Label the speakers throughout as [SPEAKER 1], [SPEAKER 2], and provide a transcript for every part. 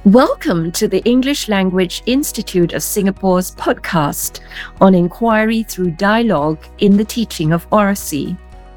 [SPEAKER 1] Welcome to the English Language Institute of Singapore's podcast on inquiry through dialogue in the teaching of oracy.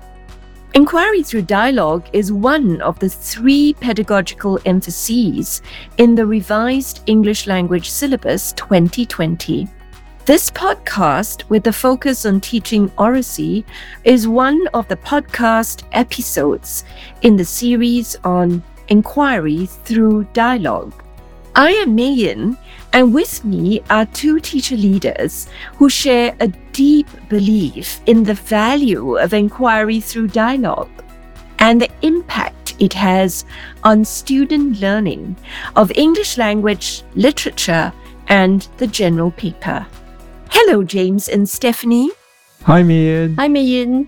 [SPEAKER 1] Inquiry through dialogue is one of the 3 pedagogical emphases in the revised English language syllabus 2020. This podcast, with the focus on teaching oracy, is one of the podcast episodes in the series on inquiry through dialogue. I am Mei Yin, and with me are 2 teacher leaders who share a deep belief in the value of inquiry through dialogue and the impact it has on student learning of English language, literature, and the general paper. Hello, James and Stephanie.
[SPEAKER 2] Hi, Mian.
[SPEAKER 3] Hi, Mei Yin.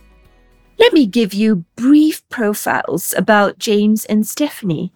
[SPEAKER 1] Let me give you brief profiles about James and Stephanie.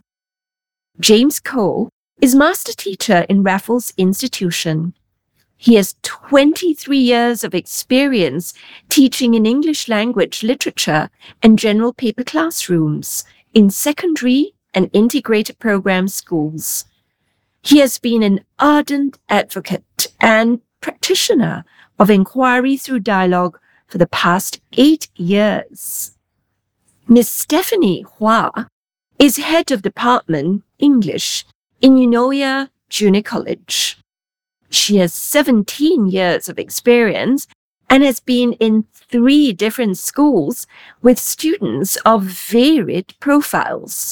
[SPEAKER 1] James Koh is master teacher in Raffles Institution. He has 23 years of experience teaching in English language, literature, and general paper classrooms in secondary and integrated program schools. He has been an ardent advocate and practitioner of inquiry through dialogue for the past 8 years. Miss Stephanie Hua is head of Department English in Eunoia Junior College. She has 17 years of experience and has been in 3 different schools with students of varied profiles.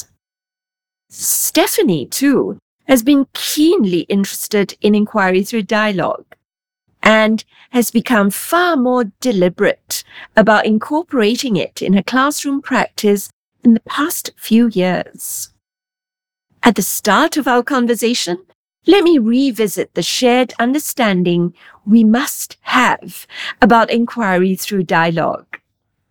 [SPEAKER 1] Stephanie, too, has been keenly interested in inquiry through dialogue and has become far more deliberate about incorporating it in her classroom practice in the past few years. At the start of our conversation, let me revisit the shared understanding we must have about inquiry through dialogue.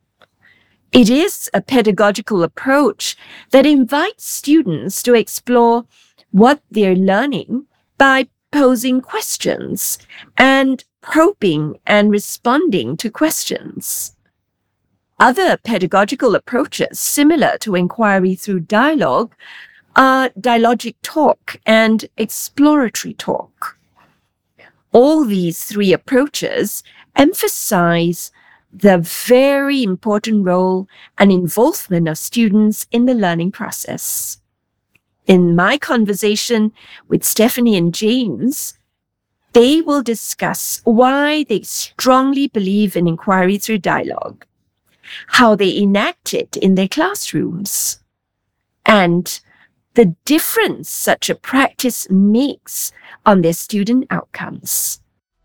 [SPEAKER 1] It is a pedagogical approach that invites students to explore what they're learning by posing questions and probing and responding to questions. Other pedagogical approaches similar to inquiry through dialogue are dialogic talk and exploratory talk. All these 3 approaches emphasize the very important role and involvement of students in the learning process. In my conversation with Stephanie and James, they will discuss why they strongly believe in inquiry through dialogue, how they enact it in their classrooms, and the difference such a practice makes on their student outcomes.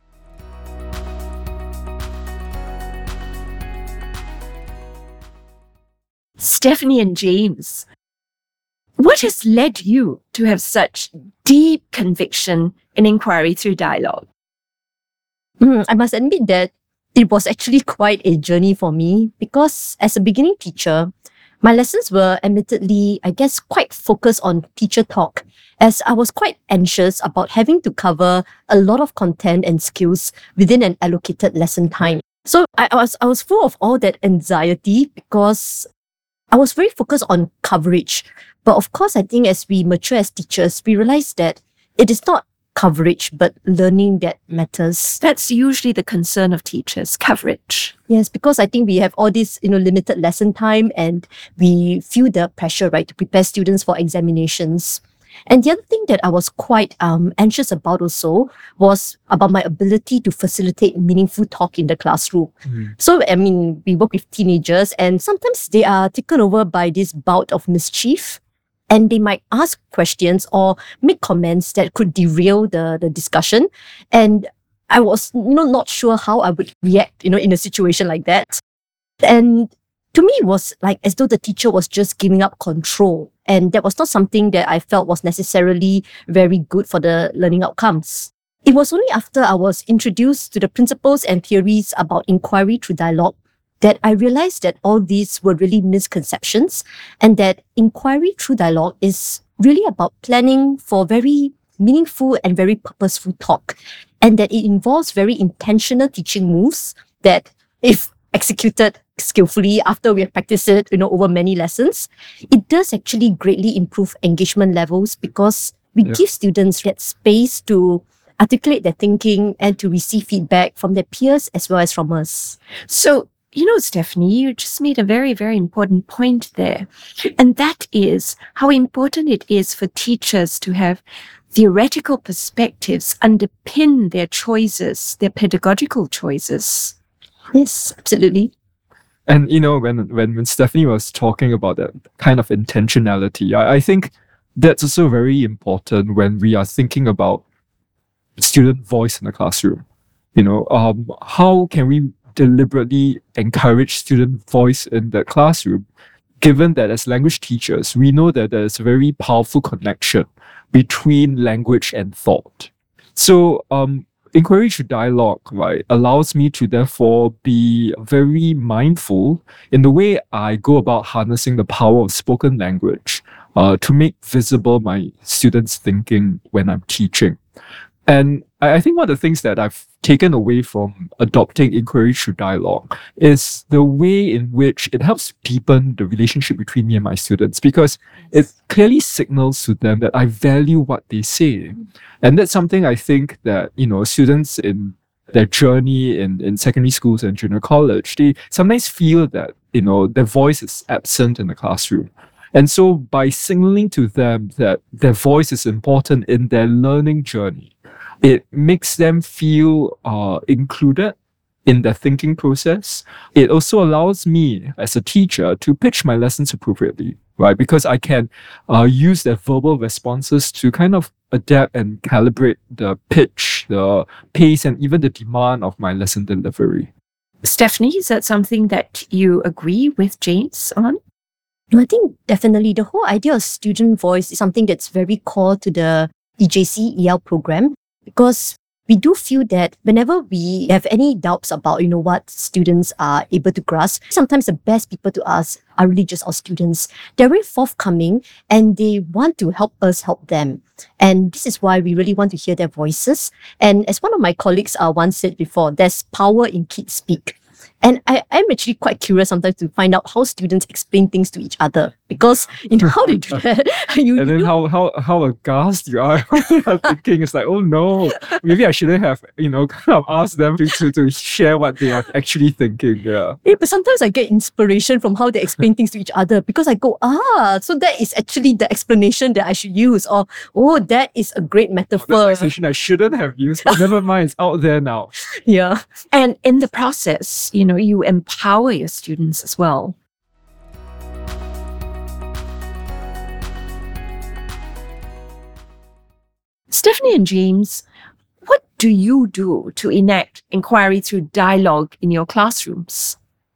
[SPEAKER 1] Stephanie and James, what has led you to have such deep conviction in inquiry through dialogue?
[SPEAKER 3] I must admit that it was actually quite a journey for me because as a beginning teacher, my lessons were admittedly, quite focused on teacher talk, as I was quite anxious about having to cover a lot of content and skills within an allocated lesson time. So I was full of all that anxiety because I was very focused on coverage. But of course, I think as we mature as teachers, we realize that it is not coverage, but learning that matters.
[SPEAKER 1] That's usually the concern of teachers, coverage.
[SPEAKER 3] Yes, because I think we have all this, limited lesson time and we feel the pressure, right, to prepare students for examinations. And the other thing that I was quite anxious about also was about my ability to facilitate meaningful talk in the classroom. So, we work with teenagers and sometimes they are taken over by this bout of mischief. And they might ask questions or make comments that could derail the discussion. And I was not sure how I would react, in a situation like that. And to me, it was like as though the teacher was just giving up control. And that was not something that I felt was necessarily very good for the learning outcomes. It was only after I was introduced to the principles and theories about inquiry through dialogue that I realized that all these were really misconceptions and that inquiry through dialogue is really about planning for very meaningful and very purposeful talk, and that it involves very intentional teaching moves that, if executed skillfully after we have practiced it, over many lessons, it does actually greatly improve engagement levels because We give students that space to articulate their thinking and to receive feedback from their peers as well as from us.
[SPEAKER 1] So, Stephanie, you just made a very, very important point there. And that is how important it is for teachers to have theoretical perspectives underpin their choices, their pedagogical choices.
[SPEAKER 3] Yes, absolutely.
[SPEAKER 2] And when Stephanie was talking about that kind of intentionality, I think that's also very important when we are thinking about student voice in the classroom. How can we deliberately encourage student voice in the classroom, given that as language teachers, we know that there's a very powerful connection between language and thought. So inquiry through dialogue, right, allows me to therefore be very mindful in the way I go about harnessing the power of spoken language to make visible my students' thinking when I'm teaching. And I think one of the things that I've taken away from adopting inquiry through dialogue is the way in which it helps deepen the relationship between me and my students, because it clearly signals to them that I value what they say. And that's something I think that, students in their journey in secondary schools and junior college, they sometimes feel that, their voice is absent in the classroom. And so by signaling to them that their voice is important in their learning journey, it makes them feel included in their thinking process. It also allows me as a teacher to pitch my lessons appropriately, right? Because I can use their verbal responses to kind of adapt and calibrate the pitch, the pace, and even the demand of my lesson delivery.
[SPEAKER 1] Stephanie, is that something that you agree with James on?
[SPEAKER 3] No, I think definitely the whole idea of student voice is something that's very core to the EJC EL program, because we do feel that whenever we have any doubts about, what students are able to grasp, sometimes the best people to ask are really just our students. They're very forthcoming and they want to help us help them. And this is why we really want to hear their voices. And as one of my colleagues once said before, there's power in kids speak. And I'm actually quite curious sometimes to find out how students explain things to each other, because how they do that.
[SPEAKER 2] And then how aghast you are thinking, it's like, oh no, maybe I shouldn't have, kind of asked them to share what they are actually thinking. Yeah.
[SPEAKER 3] But sometimes I get inspiration from how they explain things to each other, because I go, so that is actually the explanation that I should use, or that is a great metaphor.
[SPEAKER 2] That's explanation I shouldn't have used, but never mind, it's out there now.
[SPEAKER 3] Yeah.
[SPEAKER 1] And in the process, you empower your students as well. Stephanie and James, what do you do to enact inquiry through dialogue in your classrooms?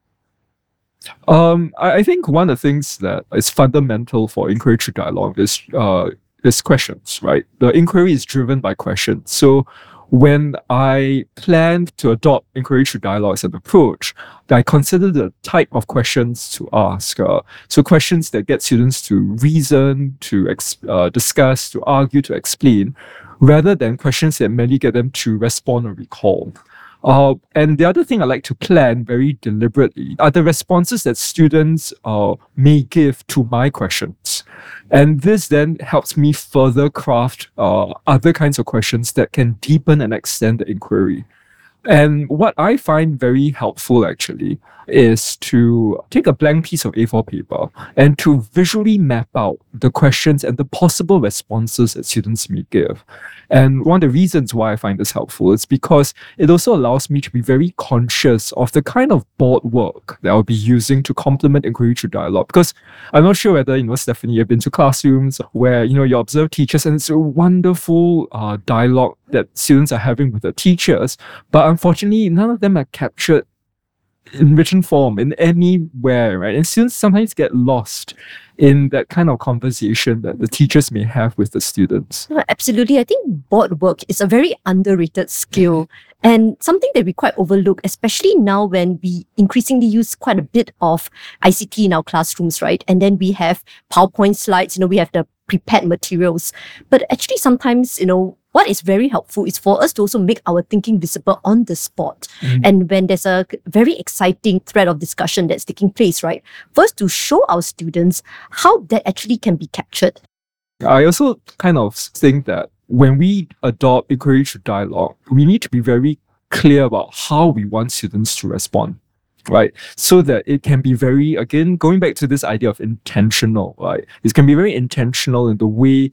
[SPEAKER 2] I think one of the things that is fundamental for inquiry through dialogue is questions, right? The inquiry is driven by questions. So when I plan to adopt inquiry through dialogue as an approach, I consider the type of questions to ask. So questions that get students to reason, to discuss, to argue, to explain, rather than questions that merely get them to respond or recall. And the other thing I like to plan very deliberately are the responses that students may give to my questions. And this then helps me further craft other kinds of questions that can deepen and extend the inquiry. And what I find very helpful actually is to take a blank piece of A4 paper and to visually map out the questions and the possible responses that students may give. And one of the reasons why I find this helpful is because it also allows me to be very conscious of the kind of board work that I'll be using to complement inquiry through dialogue. Because I'm not sure whether, Stephanie, you've been to classrooms where, you observe teachers and it's a wonderful dialogue that students are having with the teachers. But unfortunately, none of them are captured in written form in anywhere, right? And students sometimes get lost in that kind of conversation that the teachers may have with the students.
[SPEAKER 3] No, absolutely. I think board work is a very underrated skill and something that we quite overlook, especially now when we increasingly use quite a bit of ICT in our classrooms, right? And then we have PowerPoint slides, we have the prepared materials. But actually sometimes, what is very helpful is for us to also make our thinking visible on the spot. Mm-hmm. And when there's a very exciting thread of discussion that's taking place, right? First, to show our students how that actually can be captured.
[SPEAKER 2] I also kind of think that when we adopt inquiry through dialogue, we need to be very clear about how we want students to respond, right? So that it can be very, again, going back to this idea of intentional, right? It can be very intentional in the way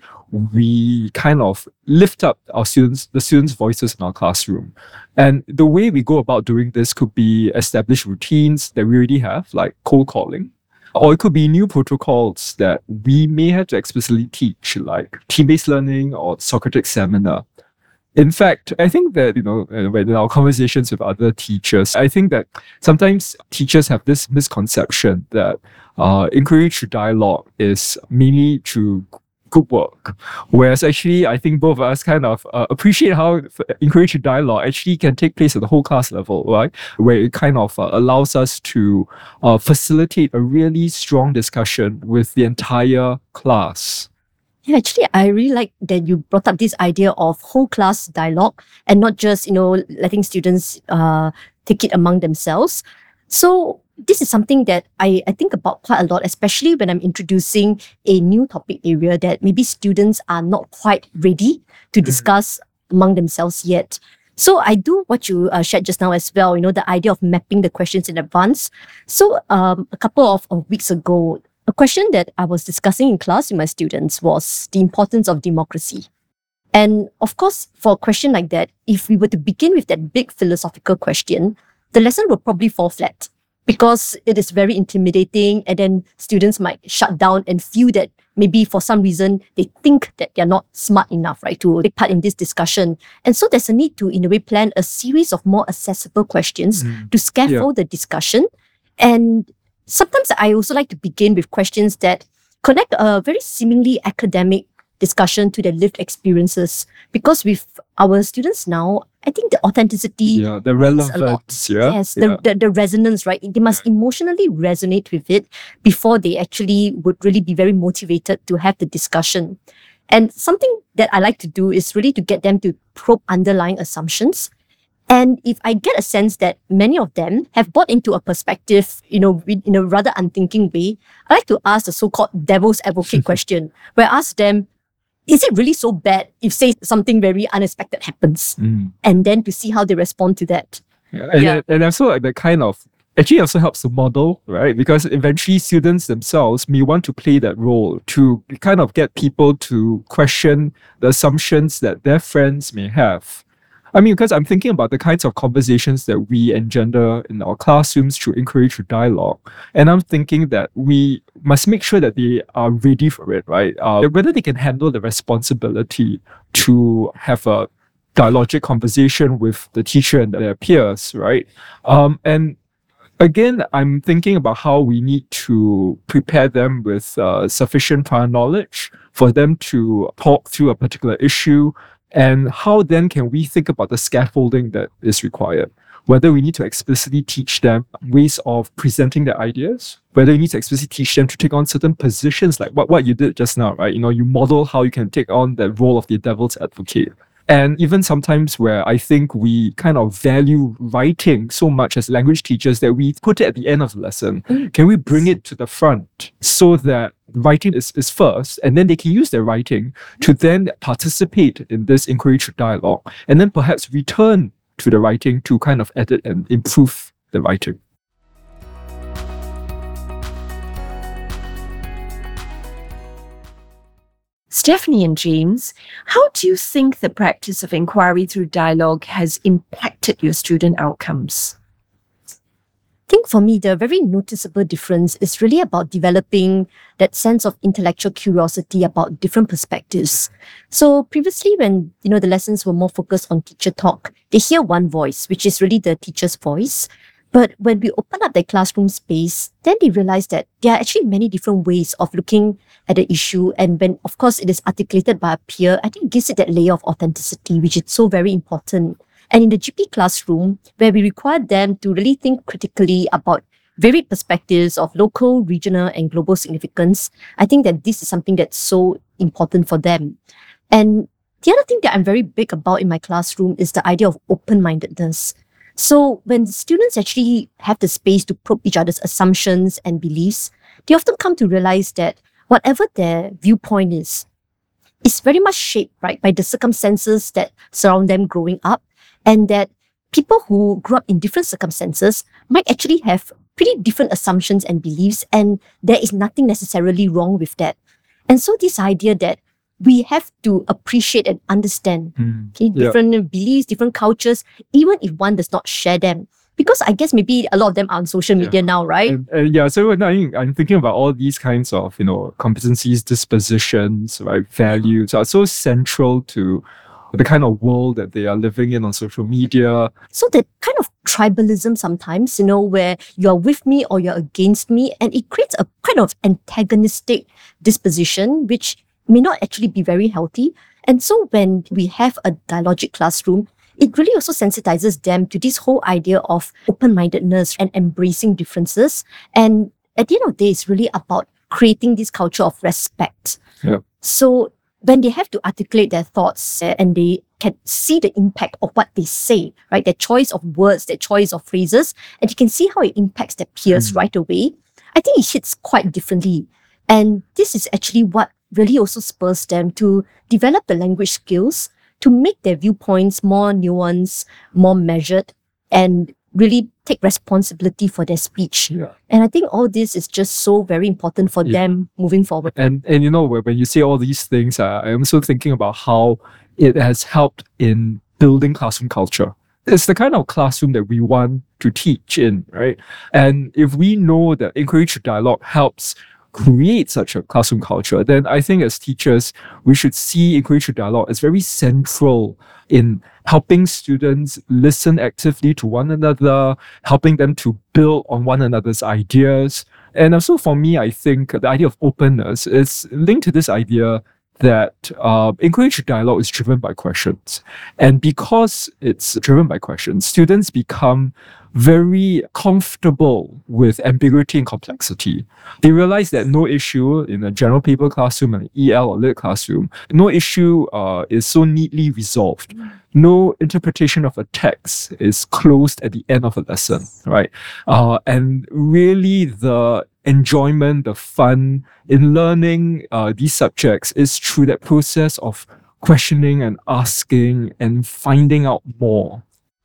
[SPEAKER 2] we kind of lift up the students' voices in our classroom. And the way we go about doing this could be established routines that we already have, like cold calling. Or it could be new protocols that we may have to explicitly teach, like team-based learning or Socratic seminar. In fact, I think that, when in our conversations with other teachers, I think that sometimes teachers have this misconception that inquiry through dialogue is mainly through group work. Whereas actually, I think both of us kind of appreciate how inquiry through dialogue actually can take place at the whole class level, right? Where it kind of allows us to facilitate a really strong discussion with the entire class.
[SPEAKER 3] Yeah, actually, I really like that you brought up this idea of whole class dialogue and not just, letting students take it among themselves. So this is something that I think about quite a lot, especially when I'm introducing a new topic area that maybe students are not quite ready to discuss among themselves yet. So I do what you shared just now as well, the idea of mapping the questions in advance. So a couple of weeks ago, a question that I was discussing in class with my students was the importance of democracy. And of course, for a question like that, if we were to begin with that big philosophical question, the lesson would probably fall flat because it is very intimidating, and then students might shut down and feel that maybe for some reason they think that they're not smart enough, right, to take part in this discussion. And so there's a need to, in a way, plan a series of more accessible questions to scaffold the discussion. And sometimes I also like to begin with questions that connect a very seemingly academic discussion to their lived experiences. Because with our students now, I think the authenticity,
[SPEAKER 2] the relevance,
[SPEAKER 3] yes, the resonance, right? They must emotionally resonate with it before they actually would really be very motivated to have the discussion. And something that I like to do is really to get them to probe underlying assumptions. And if I get a sense that many of them have bought into a perspective, in a rather unthinking way, I like to ask the so-called devil's advocate question, where I ask them, is it really so bad if, say, something very unexpected happens? And then to see how they respond to that.
[SPEAKER 2] And also like that kind of actually also helps to model, right? Because eventually students themselves may want to play that role to kind of get people to question the assumptions that their friends may have. I mean, because I'm thinking about the kinds of conversations that we engender in our classrooms through inquiry through dialogue. And I'm thinking that we must make sure that they are ready for it, right? Whether they can handle the responsibility to have a dialogic conversation with the teacher and their peers, right? And again, I'm thinking about how we need to prepare them with sufficient prior knowledge for them to talk through a particular issue. And how then can we think about the scaffolding that is required? Whether we need to explicitly teach them ways of presenting their ideas, whether we need to explicitly teach them to take on certain positions, like what you did just now, right? You model how you can take on the role of the devil's advocate. And even sometimes where I think we kind of value writing so much as language teachers that we put it at the end of the lesson. Can we bring it to the front so that writing is first, and then they can use their writing to then participate in this inquiry through dialogue, and then perhaps return to the writing to kind of edit and improve the writing.
[SPEAKER 1] Stephanie and James, how do you think the practice of inquiry through dialogue has impacted your student outcomes?
[SPEAKER 3] I think for me, the very noticeable difference is really about developing that sense of intellectual curiosity about different perspectives. So previously, when the lessons were more focused on teacher talk, they hear one voice, which is really the teacher's voice. But when we open up the classroom space, then they realize that there are actually many different ways of looking at the issue. And when, of course, it is articulated by a peer, I think it gives it that layer of authenticity, which is so very important. And in the GP classroom, where we require them to really think critically about varied perspectives of local, regional, and global significance, I think that this is something that's so important for them. And the other thing that I'm very big about in my classroom is the idea of open-mindedness. So when students actually have the space to probe each other's assumptions and beliefs, they often come to realize that whatever their viewpoint is, is very much shaped, right, by the circumstances that surround them growing up, and that people who grew up in different circumstances might actually have pretty different assumptions and beliefs, and there is nothing necessarily wrong with that. And so this idea that we have to appreciate and understand different beliefs, different cultures, even if one does not share them. Because I guess maybe a lot of them are on social media now, right?
[SPEAKER 2] So I'm thinking about all these kinds of, competencies, dispositions, right, values are so central to the kind of world that they are living in on social media.
[SPEAKER 3] So that kind of tribalism sometimes, where you're with me or you're against me, and it creates a kind of antagonistic disposition, which may not actually be very healthy. And so when we have a dialogic classroom, it really also sensitizes them to this whole idea of open-mindedness and embracing differences. And at the end of the day, it's really about creating this culture of respect.
[SPEAKER 2] Yeah.
[SPEAKER 3] So when they have to articulate their thoughts and they can see the impact of what they say, right? Their choice of words, their choice of phrases, and you can see how it impacts their peers right away, I think it hits quite differently. And this is actually what really also spurs them to develop the language skills to make their viewpoints more nuanced, more measured, and really take responsibility for their speech.
[SPEAKER 2] Yeah.
[SPEAKER 3] And I think all this is just so very important for them moving forward.
[SPEAKER 2] And when you say all these things, I'm also thinking about how it has helped in building classroom culture. It's the kind of classroom that we want to teach in, right? And if we know that inquiry through dialogue helps create such a classroom culture, then I think as teachers, we should see inquiry through dialogue as very central in helping students listen actively to one another, helping them to build on one another's ideas. And also for me, I think the idea of openness is linked to this idea that inquiry through dialogue is driven by questions. And because it's driven by questions, students become very comfortable with ambiguity and complexity. They realize that no issue in a general paper classroom, an EL or lit classroom, no issue is so neatly resolved. No interpretation of a text is closed at the end of a lesson, right? And really the enjoyment, the fun in learning these subjects is through that process of questioning and asking and finding out more.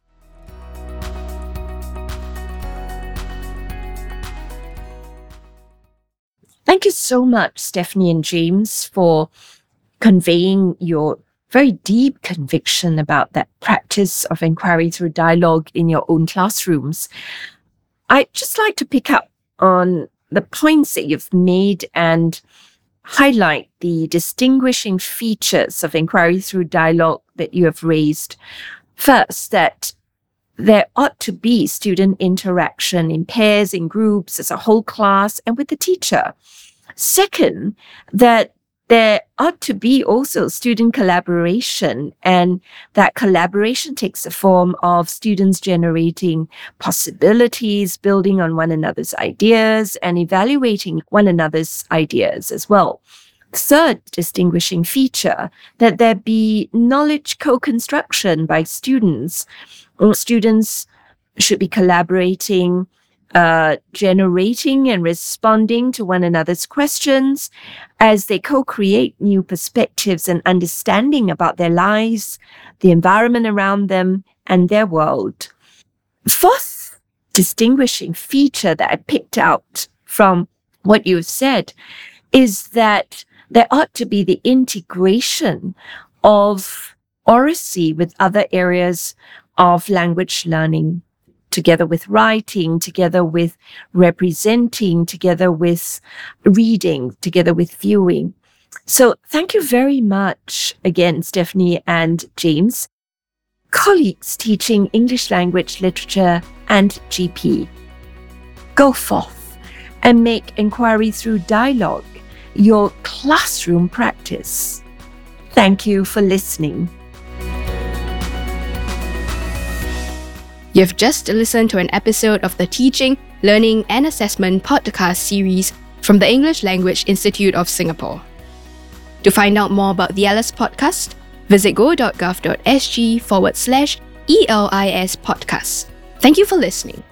[SPEAKER 1] Thank you so much, Stephanie and James, for conveying your very deep conviction about that practice of inquiry through dialogue in your own classrooms. I'd just like to pick up on the points that you've made and highlight the distinguishing features of inquiry through dialogue that you have raised. First, that there ought to be student interaction in pairs, in groups, as a whole class, and with the teacher. Second, that there ought to be also student collaboration, and that collaboration takes the form of students generating possibilities, building on one another's ideas, and evaluating one another's ideas as well. Third distinguishing feature, that there be knowledge co-construction by students. Students should be collaborating, generating and responding to one another's questions as they co-create new perspectives and understanding about their lives, the environment around them, and their world. Fourth distinguishing feature that I picked out from what you've said is that there ought to be the integration of oracy with other areas of language learning, together with writing, together with representing, together with reading, together with viewing. So thank you very much again, Stephanie and James, colleagues teaching English language, literature, and GP. Go forth and make inquiry through dialogue your classroom practice. Thank you for listening.
[SPEAKER 4] You've just listened to an episode of the Teaching, Learning and Assessment podcast series from the English Language Institute of Singapore. To find out more about the ELIS podcast, visit go.gov.sg/ELIS podcast. Thank you for listening.